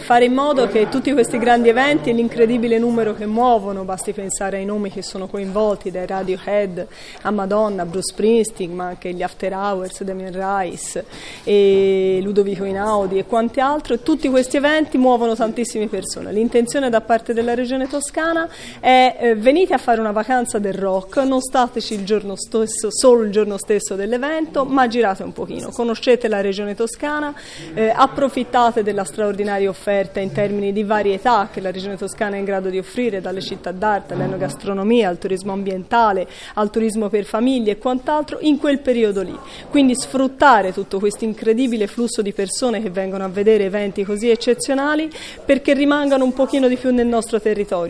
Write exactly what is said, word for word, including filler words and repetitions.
fare in modo che tutti questi grandi eventi e l'incredibile numero che muovono, basti pensare ai nomi che sono coinvolti, dai Radiohead a Madonna, Bruce Springsteen, ma anche gli After Hours, Damien Rice e Ludovico Einaudi e quanti altri, tutti questi eventi muovono tantissime persone. L'intenzione da parte della Regione Toscana è eh, venite a fare una vacanza del rock, non stateci il giorno stesso, solo il giorno stesso dell'evento, ma girate un pochino, conoscete la Regione Toscana, eh, approfittate della straordinaria offerta in termini di varietà che la Regione Toscana è in grado di offrire, dalle città d'arte all'enogastronomia, al turismo ambientale, al turismo per famiglie e quant'altro in quel periodo lì. Quindi sfruttare tutto questo incredibile flusso di persone che vengono a vedere eventi così eccezionali perché rimangano un pochino di più nel nostro territorio.